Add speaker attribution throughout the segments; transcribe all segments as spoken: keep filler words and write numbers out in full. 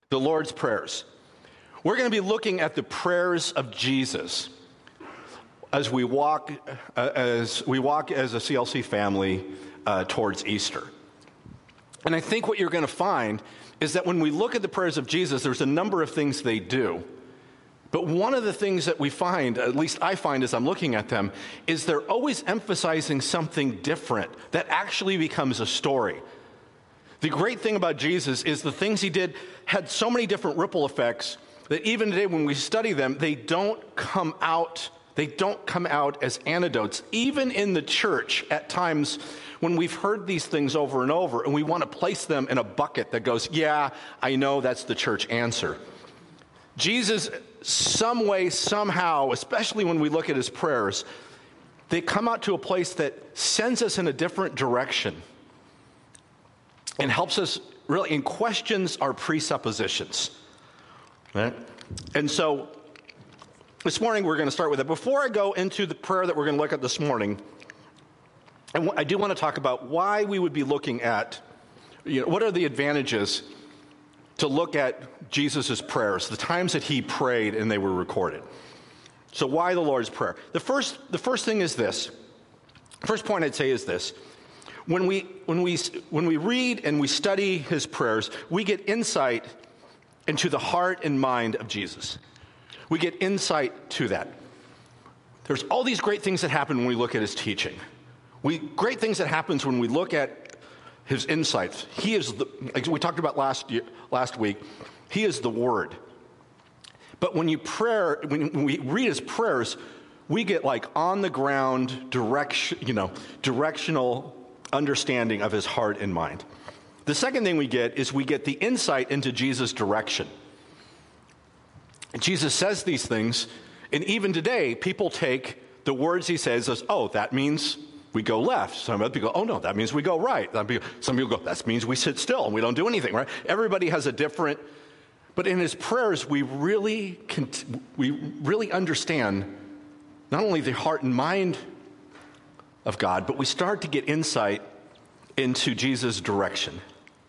Speaker 1: the Lord's Prayers. We're going to be looking at the prayers of Jesus as we walk uh, as we walk as a C L C family uh, towards Easter. And I think what you're going to find is that when we look at the prayers of Jesus, there's a number of things they do. But one of the things that we find, at least I find as I'm looking at them, is they're always emphasizing something different that actually becomes a story. The great thing about Jesus is the things he did had so many different ripple effects that even today when we study them, they don't come out, they don't come out as anecdotes. Even in the church, at times when we've heard these things over and over and we want to place them in a bucket that goes, yeah, I know that's the church answer. Jesus, some way, somehow, especially when we look at his prayers, they come out to a place that sends us in a different direction and helps us really and questions our presuppositions. Right? And so this morning we're going to start with it. Before I go into the prayer that we're going to look at this morning, and I do want to talk about why we would be looking at, you know, what are the advantages to look at Jesus' prayers, the times that he prayed and they were recorded. So why the Lord's Prayer? The first, the first thing is this. First point I'd say is this. When we, when we, when we read and we study his prayers, we get insight into the heart and mind of Jesus. We get insight to that. There's all these great things that happen when we look at his teaching. We, great things that happens when we look at his insights. He is, the, like we talked about last year, last week, he is the Word. But when you pray, when we read his prayers, we get like on the ground direction, you know, directional understanding of his heart and mind. The second thing we get is we get the insight into Jesus' direction. And Jesus says these things, and even today, people take the words he says as, oh, that means we go left. Some other people go, oh no, that means we go right. Some people go, that means we sit still and we don't do anything, right? Everybody has a different, but in his prayers, we really, we really understand not only the heart and mind of God, but we start to get insight into Jesus' direction.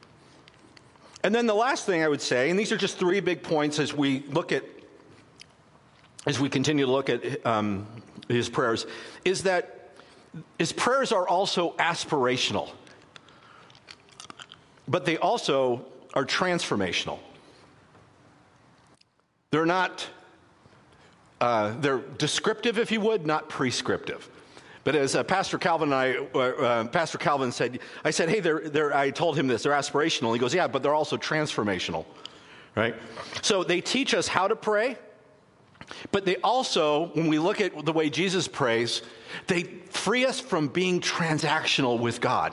Speaker 1: And then the last thing I would say, and these are just three big points as we look at, as we continue to look at um, his prayers, is that his prayers are also aspirational, but they also are transformational. They're not, uh, they're descriptive, if you would, not prescriptive. But as uh, Pastor Calvin and I, uh, uh, Pastor Calvin said, I said, hey, they're, they're, I told him this, they're aspirational. He goes, yeah, but they're also transformational, right? So they teach us how to pray, but they also, when we look at the way Jesus prays, they free us from being transactional with God.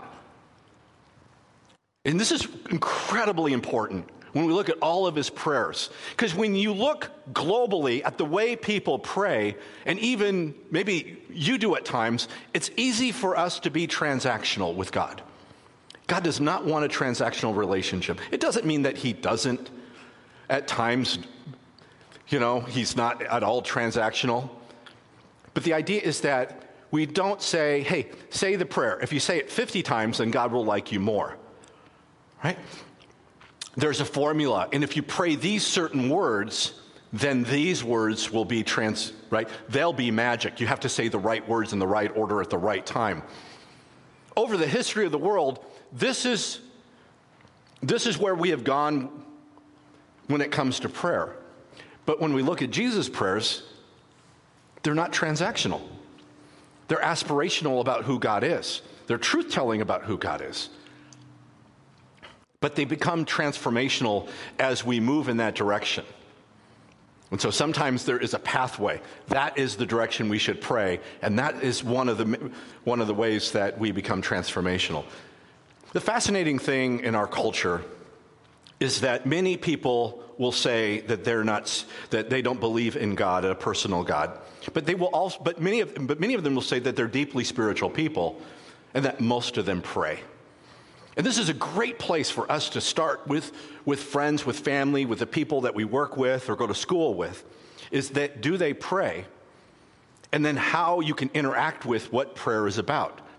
Speaker 1: And this is incredibly important when we look at all of his prayers. Because when you look globally at the way people pray, and even maybe you do at times, it's easy for us to be transactional with God. God does not want a transactional relationship. It doesn't mean that he doesn't at times, you know, he's not at all transactional. But the idea is that we don't say, hey, say the prayer. If you say it fifty times, then God will like you more, right? There's a formula, and if you pray these certain words, then these words will be trans, right? They'll be magic. You have to say the right words in the right order at the right time. Over the history of the world, this is, this is where we have gone when it comes to prayer. But when we look at Jesus' prayers, they're not transactional. They're aspirational about who God is. They're truth-telling about who God is. But they become transformational as we move in that direction. And so sometimes there is a pathway. That is the direction we should pray, and that is one of the one of the ways that we become transformational. The fascinating thing in our culture is that many people will say that they're not, that they don't believe in God, a personal God. But they will also, but many of but many of them will say that they're deeply spiritual people, and that most of them pray. And this is a great place for us to start with, with friends, with family, with the people that we work with or go to school with, is that do they pray? And then how you can interact with what prayer is about.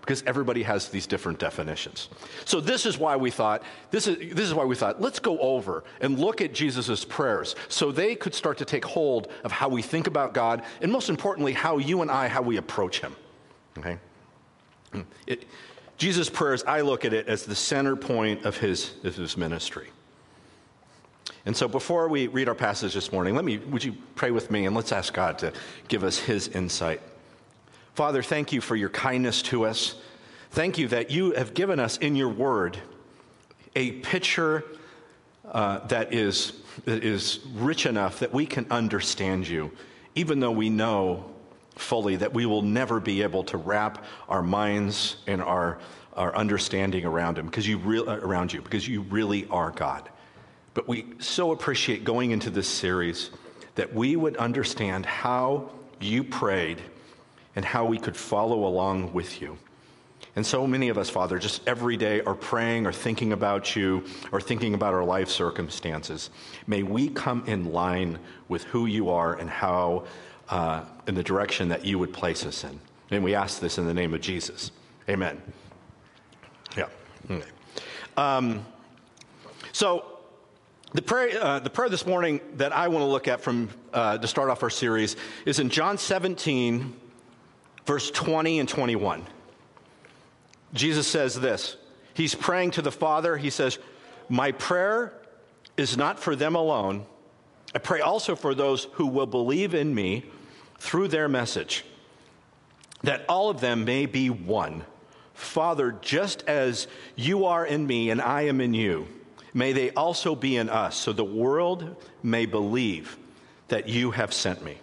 Speaker 1: because everybody has these different definitions. So this is why we thought, this is, this is why we thought, let's go over and look at Jesus' prayers so they could start to take hold of how we think about God, and most importantly, how you and I, how we approach him, okay? It, Jesus' prayers, I look at it as the center point of his, of his ministry. And so before we read our passage this morning, let me, would you pray with me, and let's ask God to give us his insight. Father, thank you for your kindness to us. Thank you that you have given us in your word a picture uh, that is, that is rich enough that we can understand you, even though we know fully that we will never be able to wrap our minds and our, our understanding around him, because you re- around you, because you really are God. But we so appreciate going into this series that we would understand how you prayed and how we could follow along with you. And so many of us, Father, just every day are praying or thinking about you or thinking about our life circumstances. May we come in line with who you are and how, uh, in the direction that you would place us in. And we ask this in the name of Jesus. Amen. Yeah. Okay. Um, so, The prayer, uh, the prayer this morning that I want to look at from uh, to start off our series is in John seventeen, verse twenty and twenty-one. Jesus says this. He's praying to the Father. He says, "My prayer is not for them alone. I pray also for those who will believe in me through their message, that all of them may be one. Father, just as you are in me and I am in you, may they also be in us, so the world may believe that you have sent me."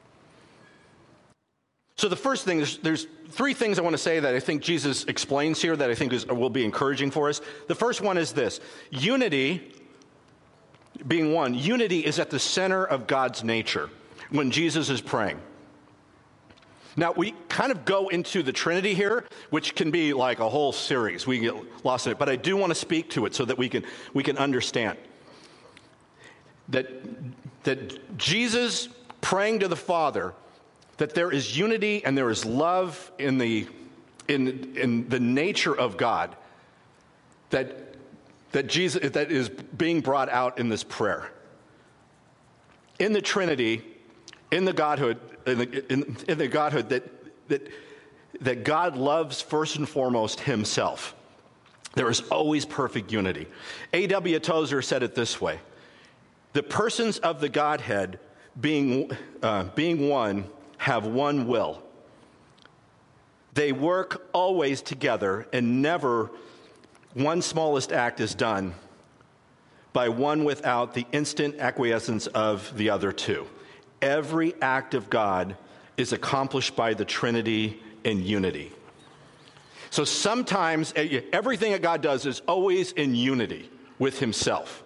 Speaker 1: So the first thing, there's, there's three things I want to say that I think Jesus explains here that I think is, will be encouraging for us. The first one is this. Unity, being one, unity is at the center of God's nature when Jesus is praying. Now, we kind of go into the Trinity here, which can be like a whole series. We get lost in it. But I do want to speak to it so that we can we can understand that, that Jesus praying to the Father, that there is unity and there is love in the, in, in the nature of God, that, that, Jesus, that is being brought out in this prayer. In the Trinity, in the Godhood, in the, in, in the Godhood, that, that, that God loves first and foremost himself. There is always perfect unity. A W Tozer said it this way: the persons of the Godhead, being, uh, being one, have one will. They work always together, and never one smallest act is done by one without the instant acquiescence of the other two. Every act of God is accomplished by the Trinity in unity. So sometimes everything that God does is always in unity with himself.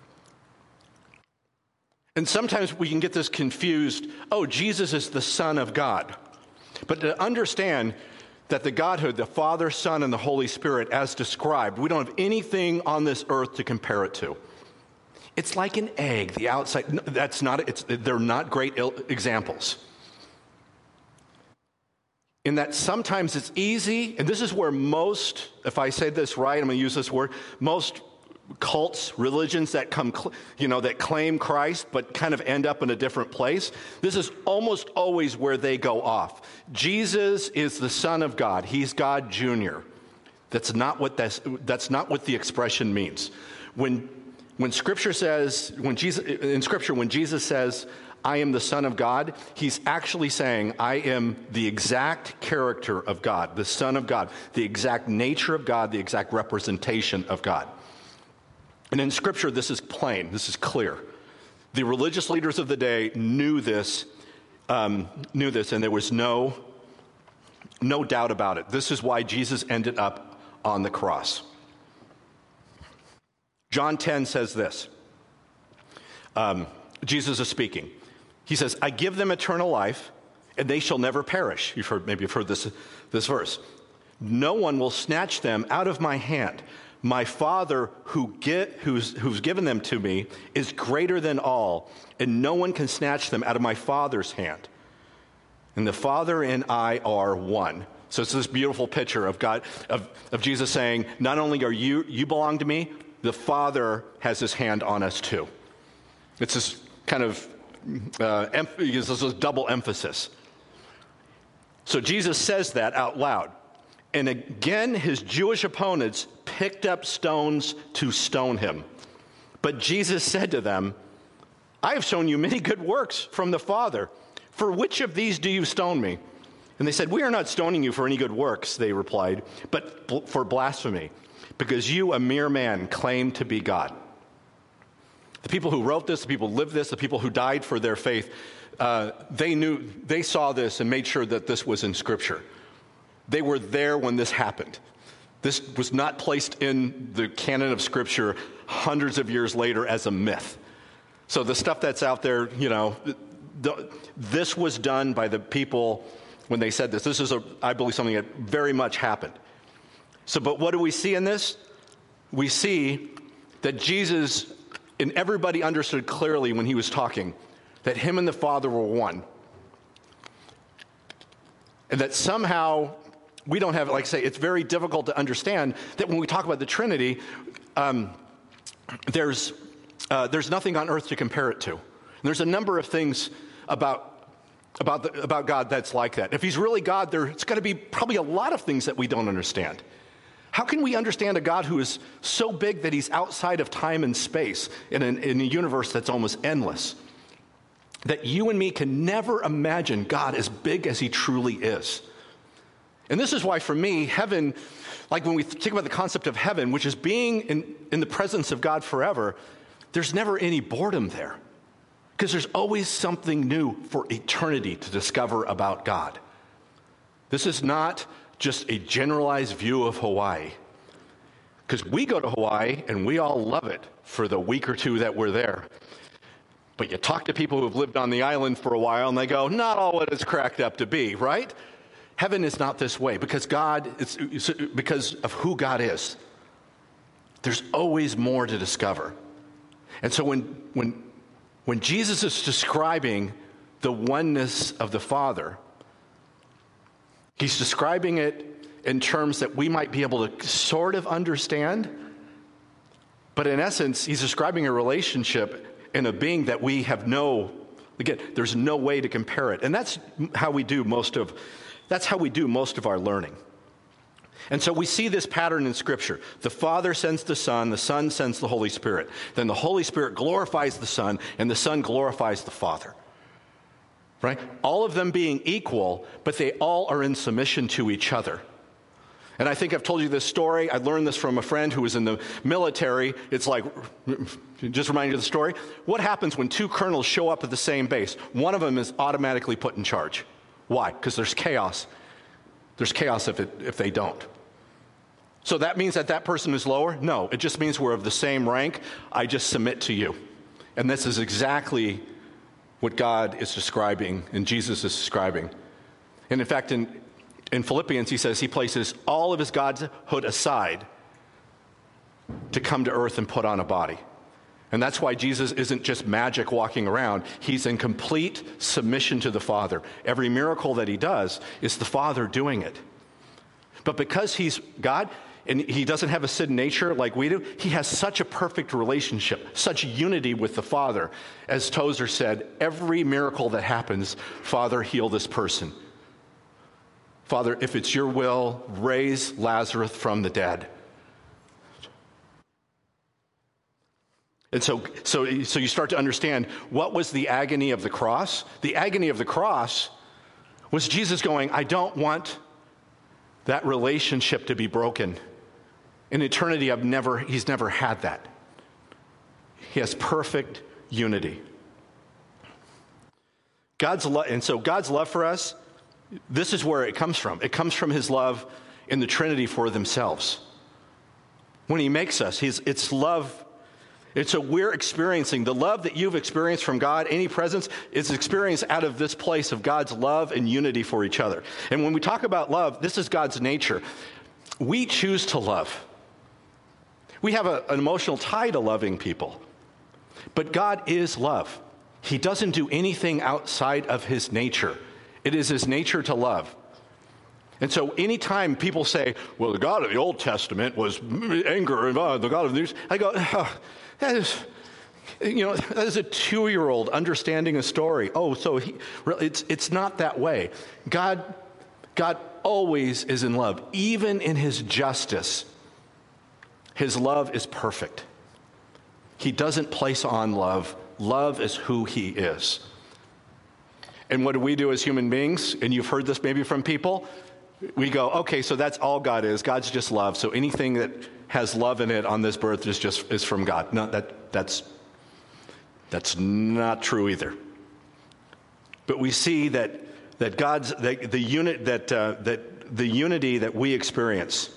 Speaker 1: And sometimes we can get this confused. Oh, Jesus is the Son of God. But to understand that the Godhood, the Father, Son, and the Holy Spirit, as described, we don't have anything on this earth to compare it to. It's like an egg, the outside. That's not, it's, they're not great examples. In that sometimes it's easy, and this is where most, if I say this right, I'm going to use this word, most cults, religions that come, you know, that claim Christ but kind of end up in a different place. This is almost always where they go off. Jesus is the Son of God. He's God Junior That's not what that's, that's not what the expression means. When when Scripture says, when Jesus in Scripture, when Jesus says, "I am the Son of God," he's actually saying, I am the exact character of God, the Son of God, the exact nature of God, the exact representation of God. And in Scripture, this is plain, this is clear. The religious leaders of the day knew this, um, knew this, and there was no, no doubt about it. This is why Jesus ended up on the cross. John ten says this. Um, Jesus is speaking. He says, "I give them eternal life, and they shall never perish." You've heard, maybe you've heard this, this verse. "No one will snatch them out of my hand. My Father who get, who's, who's given them to me is greater than all, and no one can snatch them out of my Father's hand. And the Father and I are one." So it's this beautiful picture of God, of, of Jesus saying, not only are you, you belong to me, the Father has his hand on us too. It's this kind of, uh, emph- this is double emphasis. So Jesus says that out loud. And again, his Jewish opponents picked up stones to stone him. But Jesus said to them, I have shown you many good works from the Father. For which of these do you stone me? And they said, we are not stoning you for any good works, they replied, but bl- for blasphemy, because you, a mere man, claim to be God. The people who wrote this, the people who lived this, the people who died for their faith, uh, they knew, they saw this and made sure that this was in Scripture. They were there when this happened. This was not placed in the canon of Scripture hundreds of years later as a myth. So the stuff that's out there, you know, the, this was done by the people when they said this. This is, a, I believe, something that very much happened. So, but what do we see in this? We see that Jesus, and everybody understood clearly when he was talking, that him and the Father were one. And that somehow, we don't have, like I say, it's very difficult to understand that when we talk about the Trinity, um, there's, uh, there's nothing on earth to compare it to. And there's a number of things about About, the, about God that's like that. If he's really God, there's got to be probably a lot of things that we don't understand. How can we understand a God who is so big that he's outside of time and space in, an, in a universe that's almost endless? That you and me can never imagine God as big as he truly is. And this is why, for me, heaven, like when we think about the concept of heaven, which is being in, in the presence of God forever, there's never any boredom there. Because there's always something new for eternity to discover about God. This is not just a generalized view of Hawaii. Because we go to Hawaii and we all love it for the week or two that we're there. But you talk to people who've lived on the island for a while and they go, not all what it's cracked up to be, right? Heaven is not this way because God, it's, it's because of who God is. There's always more to discover. And so when when When Jesus is describing the oneness of the Father, he's describing it in terms that we might be able to sort of understand, but in essence, he's describing a relationship and a being that we have no, again, there's no way to compare it. And that's how we do most of, that's how we do most of our learning. And so we see this pattern in Scripture. The Father sends the Son, the Son sends the Holy Spirit. Then the Holy Spirit glorifies the Son, and the Son glorifies the Father. Right? All of them being equal, but they all are in submission to each other. And I think I've told you this story. I learned this from a friend who was in the military. It's like, just remind you of the story. What happens when two colonels show up at the same base? One of them is automatically put in charge. Why? Because there's chaos. There's chaos if, it, if they don't. So that means that that person is lower? No, it just means we're of the same rank. I just submit to you. And this is exactly what God is describing and Jesus is describing. And in fact, in, in Philippians, he says he places all of his godhood aside to come to earth and put on a body. And that's why Jesus isn't just magic walking around. He's in complete submission to the Father. Every miracle that he does is the Father doing it. But because he's God, and he doesn't have a sin nature like we do, he has such a perfect relationship, such unity with the Father. As Tozer said, every miracle that happens, Father, heal this person. Father, if it's your will, raise Lazarus from the dead. And so, so, so you start to understand what was the agony of the cross. The agony of the cross was Jesus going, I don't want that relationship to be broken. In eternity, I've never, he's never had that. He has perfect unity. God's love, and so God's love for us, this is where it comes from. It comes from his love in the Trinity for themselves. When he makes us, he's, it's love. It's so we're experiencing the love that you've experienced from God, any presence, is experienced out of this place of God's love and unity for each other. And when we talk about love, this is God's nature. We choose to love. We have a, an emotional tie to loving people. But God is love. He doesn't do anything outside of his nature. It is his nature to love. And so anytime people say, well, the God of the Old Testament was anger, and uh, the God of the New, I go, oh, that is, you know, that is a two-year-old understanding a story. Oh, so he, it's it's not that way. God, God always is in love. Even in his justice, his love is perfect. He doesn't place on love. Love is who he is. And what do we do as human beings? And you've heard this maybe from people. We go, okay, so that's all God is. God's just love. So anything that has love in it on this birth is just is from God. No, that that's that's not true either. But we see that that God's that the unit that uh, that the unity that we experience,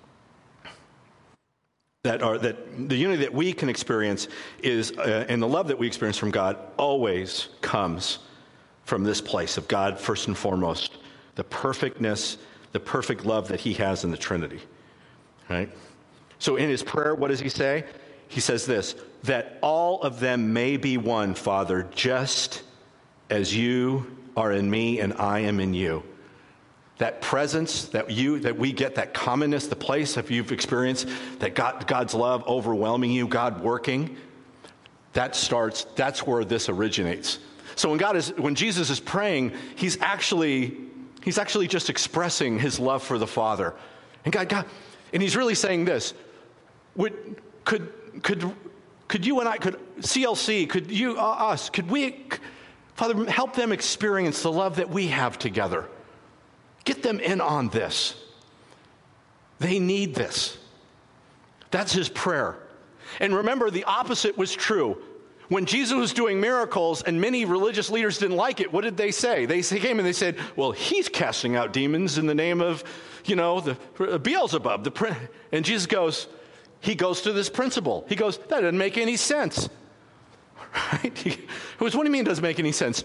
Speaker 1: that are that the unity that we can experience is, uh, and the love that we experience from God always comes from this place of God first and foremost, the perfectness, the perfect love that he has in the Trinity, right? So in his prayer, what does he say? He says this, that all of them may be one, Father, just as you are in me and I am in you. That presence that you, that we get, that commonness, the place that you've experienced, that God, God's love overwhelming you, God working, that starts, that's where this originates. So when God is, when Jesus is praying, he's actually, he's actually just expressing his love for the Father. And God, God, and he's really saying this, would, could, could, could you and I, could C L C, could you, uh, us, could we, Father, help them experience the love that we have together. Get them in on this. They need this. That's his prayer. And remember, the opposite was true. When Jesus was doing miracles and many religious leaders didn't like it, what did they say? They came and they said, well, he's casting out demons in the name of, you know, the Beelzebub. The, and Jesus goes, he goes to this principle. He goes, that doesn't make any sense. Right? He goes, what do you mean it doesn't make any sense?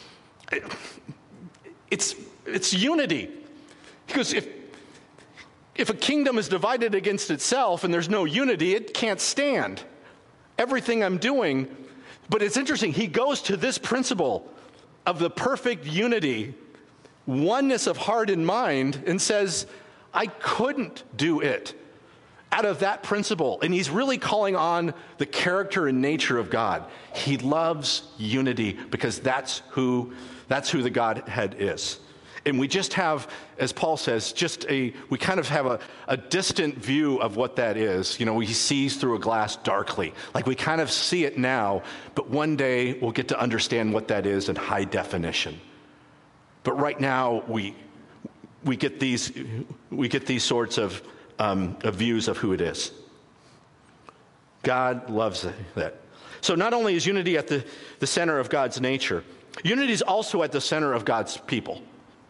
Speaker 1: It's, it's unity. He goes, if, if a kingdom is divided against itself and there's no unity, it can't stand. Everything I'm doing, but it's interesting, he goes to this principle of the perfect unity, oneness of heart and mind, and says, I couldn't do it out of that principle. And he's really calling on the character and nature of God. He loves unity because that's who, that's who the Godhead is. And we just have, as Paul says, just a, we kind of have a, a distant view of what that is. You know, he sees through a glass darkly. Like we kind of see it now, but one day we'll get to understand what that is in high definition. But right now we we get these we get these sorts of, um, of views of who it is. God loves that. So not only is unity at the, the center of God's nature, unity is also at the center of God's people.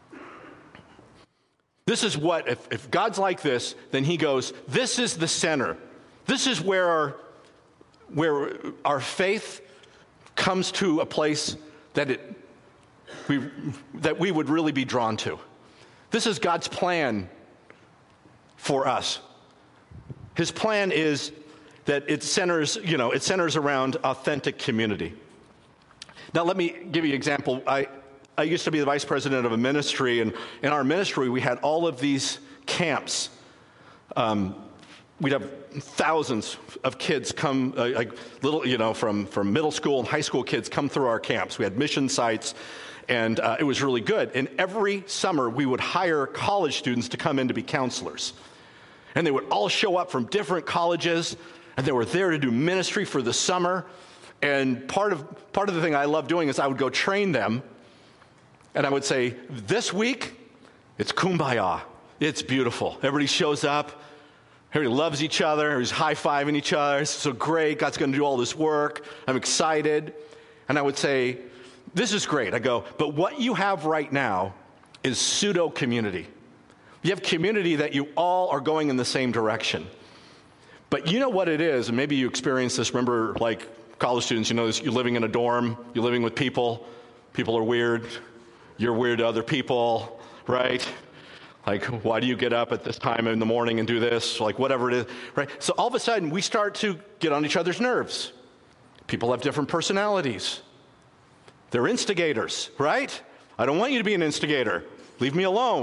Speaker 1: This is what, if, if God's like this, then he goes, this is the center. This is where our, where our faith comes to a place that it we, that we would really be drawn to. This is God's plan for us. His plan is that it centers, you know, it centers around authentic community. Now, let me give you an example. I I used to be the vice president of a ministry, and in our ministry, we had all of these camps. Um, we'd have thousands of kids come, uh, like little, you know, from, from middle school and high school kids come through our camps. We had mission sites, and uh, it was really good. And every summer, we would hire college students to come in to be counselors. And they would all show up from different colleges, and they were there to do ministry for the summer. And part of part of the thing I love doing is I would go train them. And I would say, this week, it's kumbaya. It's beautiful. Everybody shows up. Everybody loves each other. Everybody's high-fiving each other. It's so great. God's going to do all this work. I'm excited. And I would say, this is great. I go, but what you have right now is pseudo-community. You have community that you all are going in the same direction. But you know what it is, and maybe you experience this. Remember, like college students, you know, you're living in a dorm. You're living with people. People are weird. You're weird to other people, right? Like, why do you get up at this time in the morning and do this? Like, whatever it is, right? So all of a sudden, we start to get on each other's nerves. People have different personalities. They're instigators, right? I don't want you to be an instigator. Leave me alone.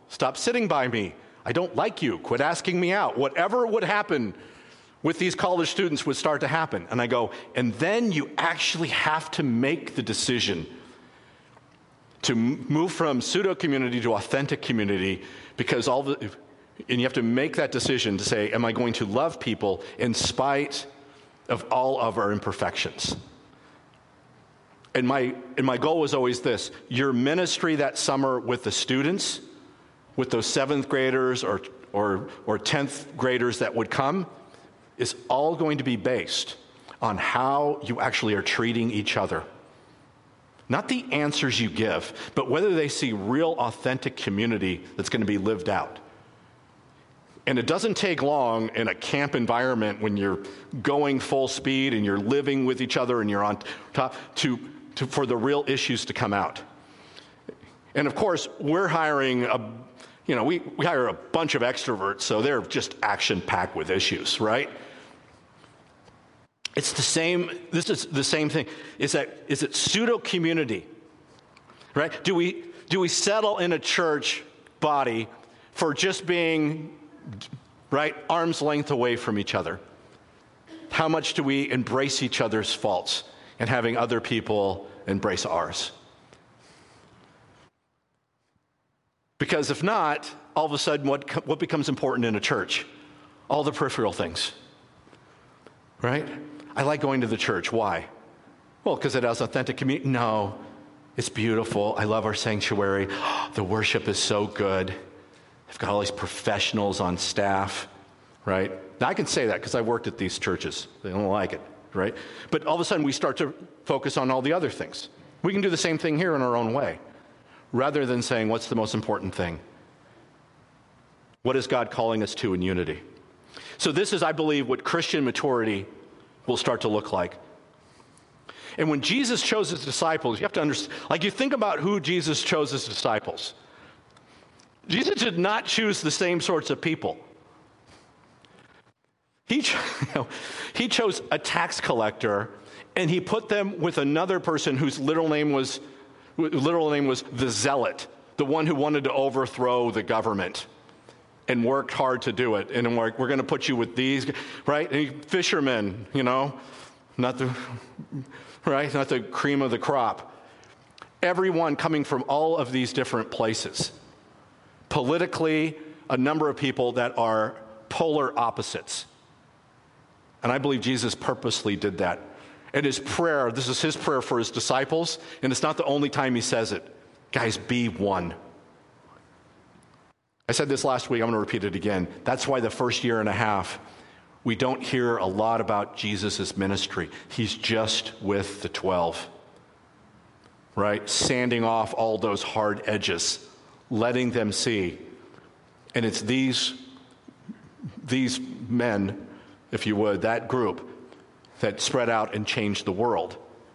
Speaker 1: Stop sitting by me. I don't like you. Quit asking me out. Whatever would happen with these college students would start to happen. And I go, and then you actually have to make the decision to move from pseudo-community to authentic community, because all the, and you have to make that decision to say, am I going to love people in spite of all of our imperfections? And my, and my goal was always this: your ministry that summer with the students, with those seventh graders or, or, or tenth graders that would come, is all going to be based on how you actually are treating each other. Not the answers you give, but whether they see real, authentic community that's going to be lived out. And it doesn't take long in a camp environment when you're going full speed and you're living with each other and you're on top to, to for the real issues to come out. And of course, we're hiring a, you know, we, we hire a bunch of extroverts, so they're just action-packed with issues, right? It's the same, this is the same thing. Is that, is it pseudo-community, right? Do we, do we settle in a church body for just being, right, arm's length away from each other? How much do we embrace each other's faults and having other people embrace ours? Because if not, all of a sudden, what, what becomes important in a church? All the peripheral things, right? I like going to the church. Why? Well, because it has authentic community. No, it's beautiful. I love our sanctuary. The worship is so good. They've got all these professionals on staff, right? Now, I can say that because I worked at these churches. They don't like it, right? But all of a sudden, we start to focus on all the other things. We can do the same thing here in our own way, rather than saying, what's the most important thing? What is God calling us to in unity? So this is, I believe, what Christian maturity will start to look like. And when Jesus chose his disciples, you have to understand, like you think about who Jesus chose as disciples. Jesus did not choose the same sorts of people. He, cho- you know, he chose a tax collector, and he put them with another person whose literal name was, literal name was the zealot, the one who wanted to overthrow the government and worked hard to do it. And we're, we're going to put you with these, right? And fishermen, you know, not the, right? Not the cream of the crop. Everyone coming from all of these different places. Politically, a number of people that are polar opposites. And I believe Jesus purposely did that. And his prayer, this is his prayer for his disciples, and it's not the only time he says it. Guys, be one. I said this last week, I'm going to repeat it again. That's why the first year and a half, we don't hear a lot about Jesus' ministry. He's just with the twelve, right? Sanding off all those hard edges, letting them see. And it's these, these men, if you would, that group, that spread out and changed the world.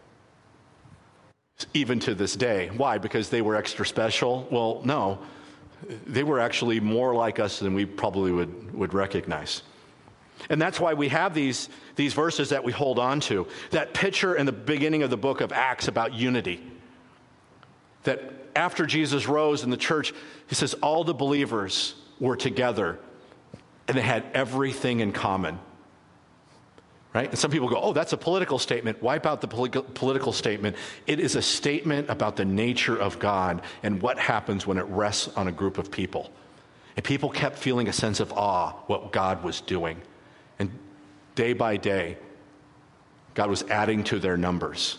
Speaker 1: Even to this day. Why? Because they were extra special? Well, no. They were actually more like us than we probably would, would recognize. And that's why we have these, these verses that we hold on to. That picture in the beginning of the book of Acts about unity. That after Jesus rose in the church, he says all the believers were together and they had everything in common. Right? And some people go, oh, that's a political statement. Wipe out the polit- political statement. It is a statement about the nature of God and what happens when it rests on a group of people. And people kept feeling a sense of awe what God was doing. And day by day, God was adding to their numbers.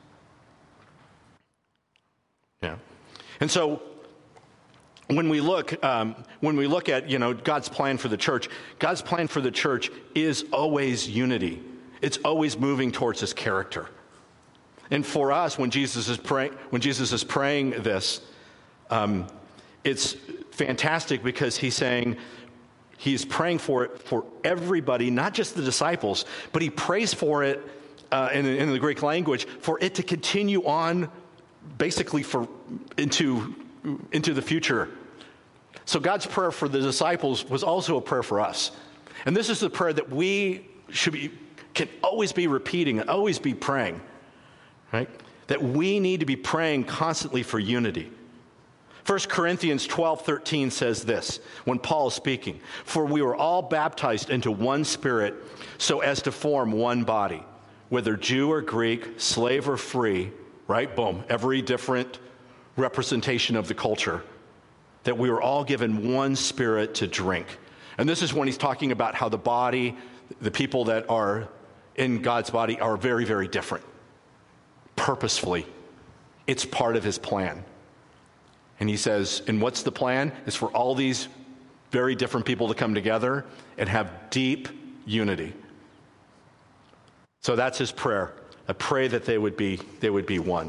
Speaker 1: Yeah. And so when we look, um, when we look at, you know, God's plan for the church, God's plan for the church is always unity. It's always moving towards his character. And for us, when Jesus is praying, when Jesus is praying this, um, it's fantastic because he's saying he's praying for it for everybody, not just the disciples, but he prays for it uh, in, in the Greek language for it to continue on, basically for into. into the future. So God's prayer for the disciples was also a prayer for us. And this is the prayer that we should be, can always be repeating and always be praying, right? That we need to be praying constantly for unity. First Corinthians twelve thirteen says this, when Paul is speaking, "For we were all baptized into one Spirit so as to form one body, whether Jew or Greek, slave or free," right? Boom, every different representation of the culture, that we were all given one Spirit to drink. And this is when he's talking about how the body, the people that are in God's body are very, very different. Purposefully. It's part of his plan. And he says, and what's the plan? Is for all these very different people to come together and have deep unity. So that's his prayer. I pray that they would be, they would be one.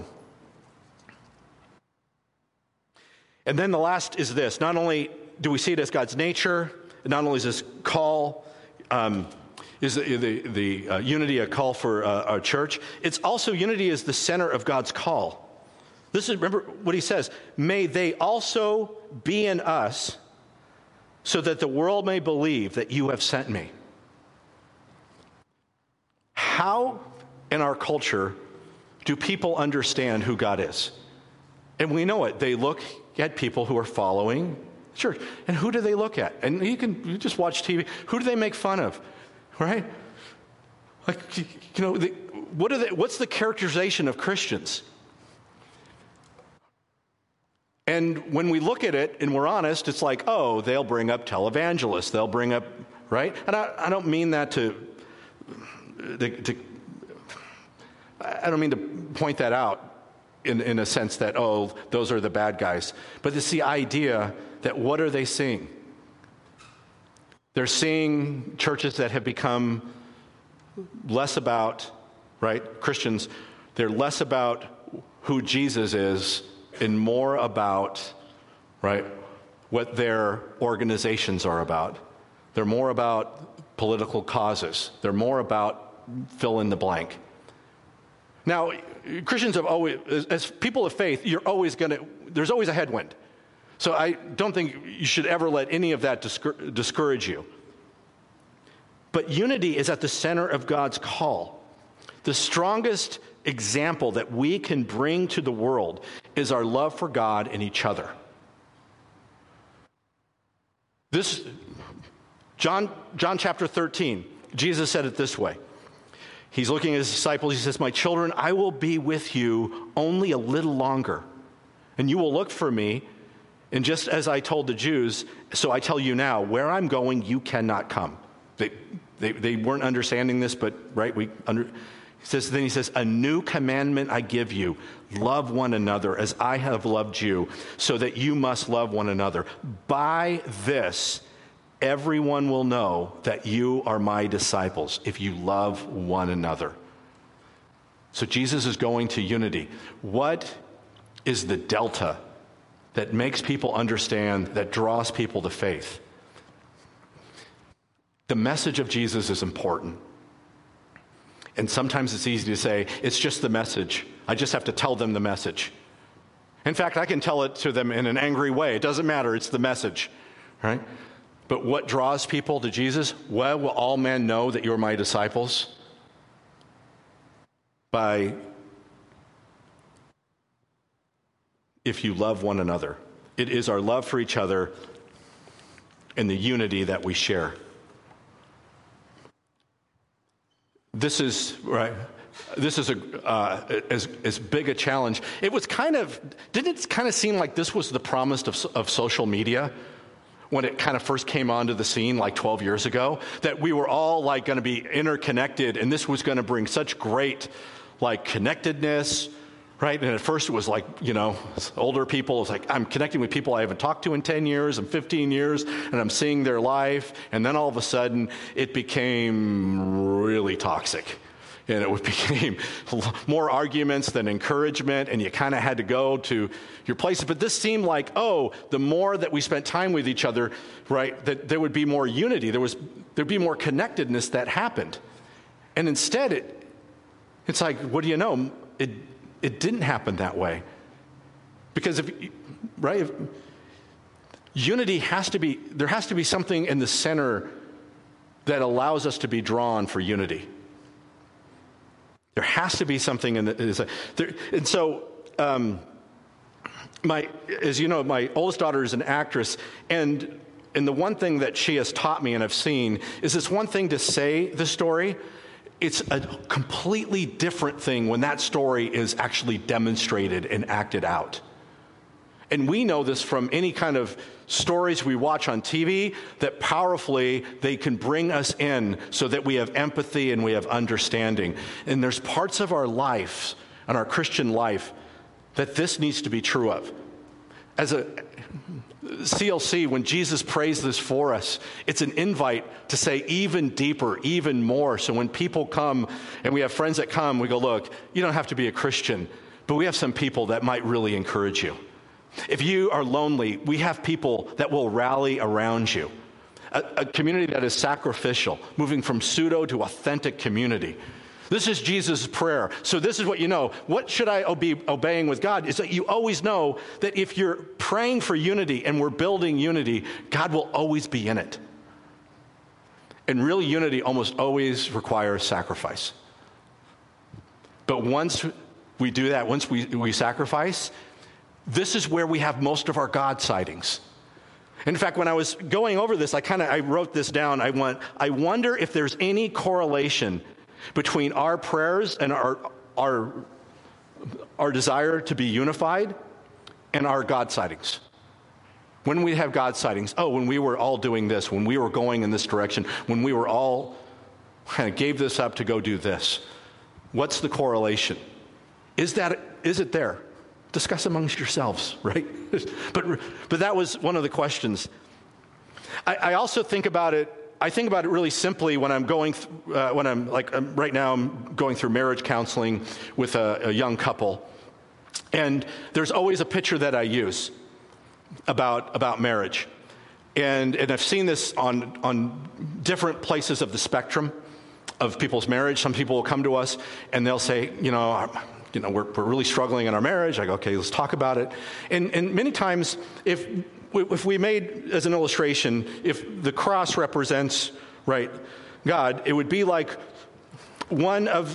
Speaker 1: And then the last is this. Not only do we see it as God's nature, not only is this call, um, is the, the, the uh, unity a call for uh, our church, it's also unity is the center of God's call. This is, remember what he says, "May they also be in us so that the world may believe that you have sent me." How in our culture do people understand who God is? And we know it. They look at people who are following church. And who do they look at? And you can you just watch T V. Who do they make fun of? Right? Like, you know, the, what are they, what's the characterization of Christians? And when we look at it and we're honest, it's like, oh, they'll bring up televangelists. They'll bring up, right? And I, I don't mean that to, to, to, I don't mean to point that out in, in a sense that, oh, those are the bad guys. But it's the idea that what are they seeing? They're seeing churches that have become less about, right, Christians, they're less about who Jesus is and more about, right, what their organizations are about. They're more about political causes. They're more about fill in the blank. Now, Christians have always, as, as people of faith, you're always going to, there's always a headwind. So I don't think you should ever let any of that discour- discourage you. But unity is at the center of God's call. The strongest example that we can bring to the world is our love for God and each other. This, John, John chapter thirteen, Jesus said it this way. He's looking at his disciples. He says, "My children, I will be with you only a little longer, and you will look for me. And just as I told the Jews, so I tell you now, where I'm going, you cannot come." They, they, they weren't understanding this, but right, we under. He says, then he says, "A new commandment I give you, love one another as I have loved you, so that you must love one another. By this, everyone will know that you are my disciples, if you love one another." So Jesus is going to unity. What is the delta that makes people understand, that draws people to faith? The message of Jesus is important. And sometimes it's easy to say, it's just the message. I just have to tell them the message. In fact, I can tell it to them in an angry way. It doesn't matter. It's the message, right? But what draws people to Jesus? Well, will all men know that you're my disciples? By if you love one another. It is our love for each other and the unity that we share. This is right. This is a uh, as as big a challenge. It was kind of didn't it kind of seem like this was the promise of of social media when it kind of first came onto the scene like twelve years ago, that we were all like going to be interconnected, and this was going to bring such great like connectedness, right? And at first it was like, you know, older people, it's like, I'm connecting with people I haven't talked to in ten years and fifteen years, and I'm seeing their life. And then all of a sudden it became really toxic. And it became more arguments than encouragement, and you kind of had to go to your places. But this seemed like, oh, the more that we spent time with each other, right, that there would be more unity. There was, there'd be more connectedness that happened. And instead, it it's like, what do you know? It it didn't happen that way. Because if, right, if, unity has to be, there has to be something in the center that allows us to be drawn for unity. There has to be something in the, there, and so um, my, as you know, my oldest daughter is an actress, and and the one thing that she has taught me and I've seen is it's one thing to say the story. It's a completely different thing when that story is actually demonstrated and acted out. And we know this from any kind of stories we watch on T V, that powerfully they can bring us in so that we have empathy and we have understanding. And there's parts of our life, and our Christian life, that this needs to be true of. As a C L C, when Jesus prays this for us, it's an invite to say even deeper, even more. So when people come, and we have friends that come, we go, look, you don't have to be a Christian, but we have some people that might really encourage you. If you are lonely, we have people that will rally around you. A, a community that is sacrificial, moving from pseudo to authentic community. This is Jesus' prayer. So this is what you know. What should I be obeying with God? Is that you always know that if you're praying for unity and we're building unity, God will always be in it. And real unity almost always requires sacrifice. But once we do that, once we, we sacrifice, this is where we have most of our God sightings. In fact, when I was going over this, I kind of I wrote this down. I went, I wonder if there's any correlation between our prayers and our our our desire to be unified and our God sightings. When we have God sightings, oh, when we were all doing this, when we were going in this direction, when we were all kind of gave this up to go do this, what's the correlation? Is that is it there? Discuss amongst yourselves, right? but but that was one of the questions. I, I also think about it. I think about it really simply when I'm going, th- uh, when I'm like um, right now, I'm going through marriage counseling with a, a young couple, and there's always a picture that I use about about marriage, and and I've seen this on on different places of the spectrum of people's marriage. Some people will come to us and they'll say, you know, you know, we're we're really struggling in our marriage. I go, okay, let's talk about it, and and many times if. If we made, as an illustration, if the cross represents, right, God, it would be like one of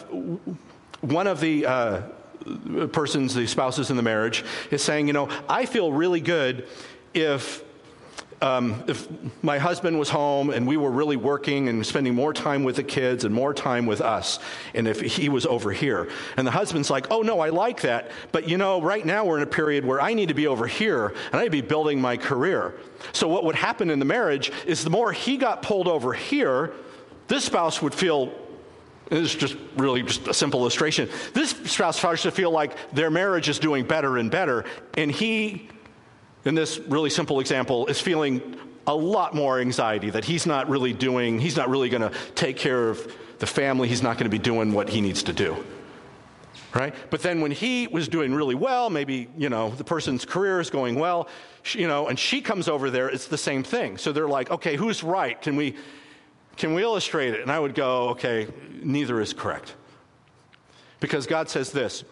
Speaker 1: one of the uh, persons, the spouses in the marriage, is saying, you know, I feel really good if um, if my husband was home and we were really working and spending more time with the kids and more time with us, and if he was over here. And the husband's like, oh, no, I like that, but, you know, right now we're in a period where I need to be over here, and I need to be building my career. So what would happen in the marriage is the more he got pulled over here, this spouse would feel, this is just really just a simple illustration, this spouse starts to feel like their marriage is doing better and better, and he, in this really simple example, is feeling a lot more anxiety that he's not really doing, he's not really going to take care of the family, he's not going to be doing what he needs to do, right? But then when he was doing really well, maybe, you know, the person's career is going well, she, you know, and she comes over there, it's the same thing. So they're like, okay, who's right? Can we, can we illustrate it? And I would go, okay, neither is correct. Because God says this,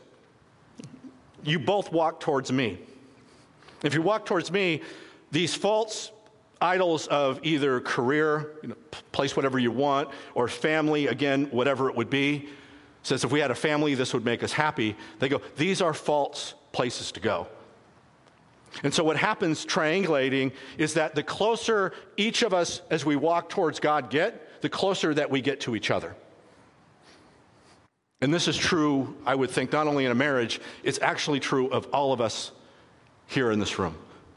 Speaker 1: you both walk towards me. If you walk towards me, these false idols of either career, you know, place whatever you want, or family, again, whatever it would be, says if we had a family, this would make us happy. They go, these are false places to go. And so what happens triangulating is that the closer each of us, as we walk towards God, get, the closer that we get to each other. And this is true, I would think, not only in a marriage, it's actually true of all of us here in this room.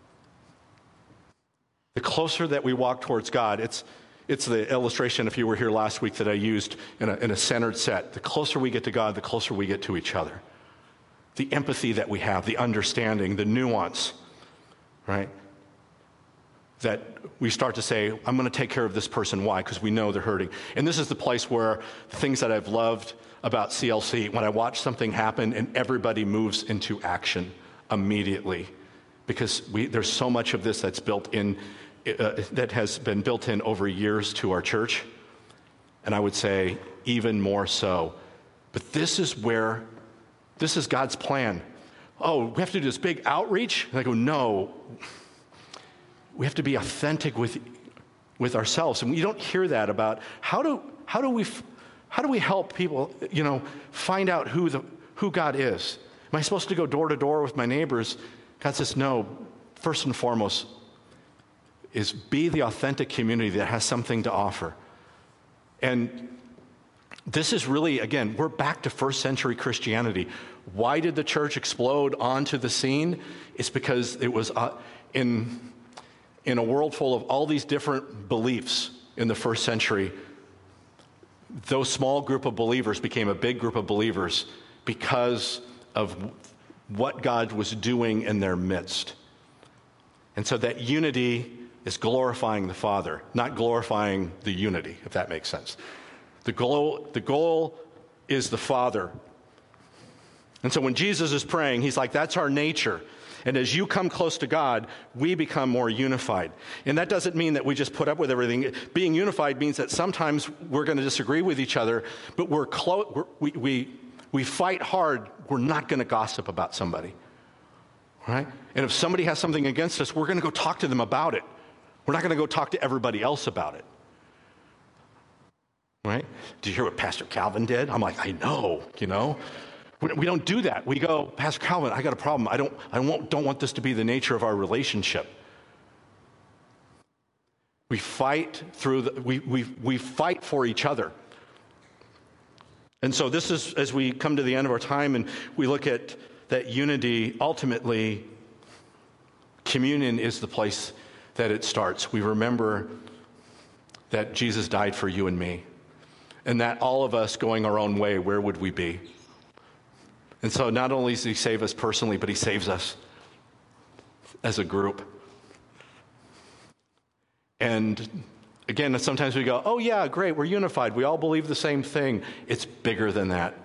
Speaker 1: The closer that we walk towards God, it's it's the illustration, if you were here last week, that I used in a, in a centered set. The closer we get to God, the closer we get to each other. The empathy that we have, the understanding, the nuance, right? That we start to say, I'm going to take care of this person. Why? Because we know they're hurting. And this is the place where the things that I've loved about C L C, when I watch something happen and everybody moves into action immediately. Because we, there's so much of this that's built in, uh, that has been built in over years to our church. And I would say even more so. But this is where, this is God's plan. Oh, we have to do this big outreach? And I go, no. We have to be authentic with, with ourselves. And you don't hear that about how do, how do we, how do we help people, you know, find out who the, who God is? Am I supposed to go door to door with my neighbors? God says, no, first and foremost is be the authentic community that has something to offer. And this is really, again, we're back to first century Christianity. Why did the church explode onto the scene? It's because it was uh, in, in a world full of all these different beliefs in the first century. Those small group of believers became a big group of believers because of what God was doing in their midst. And so that unity is glorifying the Father, not glorifying the unity, if that makes sense. The goal, the goal is the Father. And so when Jesus is praying, he's like, that's our nature. And as you come close to God, we become more unified. And that doesn't mean that we just put up with everything. Being unified means that sometimes we're going to disagree with each other, but we're close. We're, we we we fight hard. We're not going to gossip about somebody, right? And if somebody has something against us, we're going to go talk to them about it. We're not going to go talk to everybody else about it, right? Did you hear what Pastor Calvin did? I'm like, I know, you know. We don't do that. We go, Pastor Calvin, I got a problem. I don't, I won't, don't want this to be the nature of our relationship. We fight through the, we, we, we fight for each other. And so this is, as we come to the end of our time and we look at that unity, ultimately, communion is the place that it starts. We remember that Jesus died for you and me. And that all of us going our own way, where would we be? And so not only does he save us personally, but he saves us as a group. And again, sometimes we go, oh yeah, great, we're unified. We all believe the same thing. It's bigger than that.